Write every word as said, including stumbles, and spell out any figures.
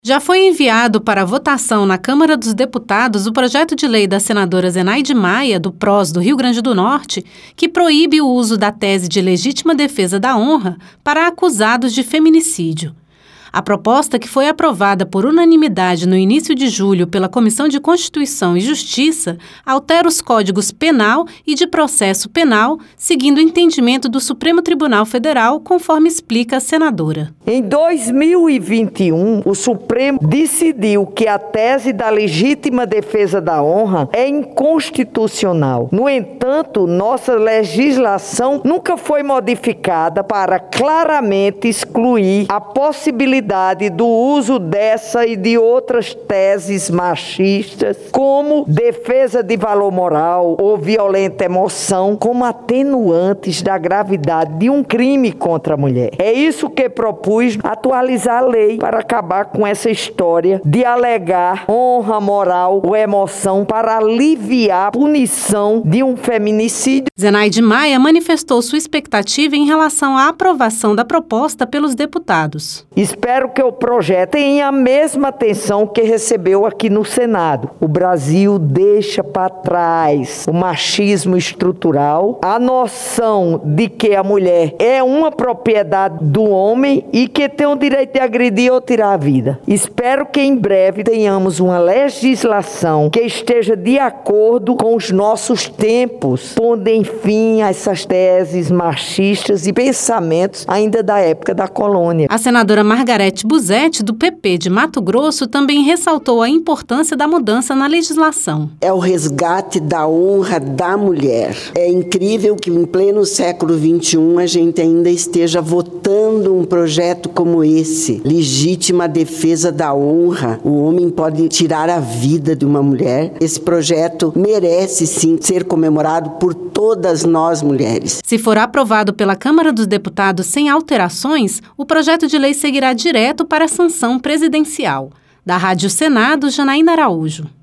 Já foi enviado para votação na Câmara dos Deputados o projeto de lei da senadora Zenaide Maia, do P R O S do Rio Grande do Norte, que proíbe o uso da tese de legítima defesa da honra para acusados de feminicídio. A proposta, que foi aprovada por unanimidade no início de julho pela Comissão de Constituição e Justiça, altera os códigos penal e de processo penal, seguindo o entendimento do Supremo Tribunal Federal, conforme explica a senadora. Em dois mil e vinte e um, o Supremo decidiu que a tese da legítima defesa da honra é inconstitucional. No entanto, nossa legislação nunca foi modificada para claramente excluir a possibilidade do uso dessa e de outras teses machistas como defesa de valor moral ou violenta emoção como atenuantes da gravidade de um crime contra a mulher. É isso que propus atualizar a lei para acabar com essa história de alegar honra moral ou emoção para aliviar a punição de um feminicídio. Zenaide Maia manifestou sua expectativa em relação à aprovação da proposta pelos deputados. Espero que o projeto tenha a mesma atenção que recebeu aqui no Senado. O Brasil deixa para trás o machismo estrutural, a noção de que a mulher é uma propriedade do homem e que tem o direito de agredir ou tirar a vida. Espero que em breve tenhamos uma legislação que esteja de acordo com os nossos tempos, pondo fim a essas teses machistas e pensamentos ainda da época da colônia. A senadora Margarete Buzzetti, do P P de Mato Grosso, também ressaltou a importância da mudança na legislação. É o resgate da honra da mulher. É incrível que em pleno século vinte e um a gente ainda esteja votando um projeto como esse. Legítima defesa da honra. O homem pode tirar a vida de uma mulher. Esse projeto merece sim ser comemorado por todas nós mulheres. Se for aprovado pela Câmara dos Deputados sem alterações, o projeto de lei seguirá direto para a sanção presidencial. Da Rádio Senado, Janaína Araújo.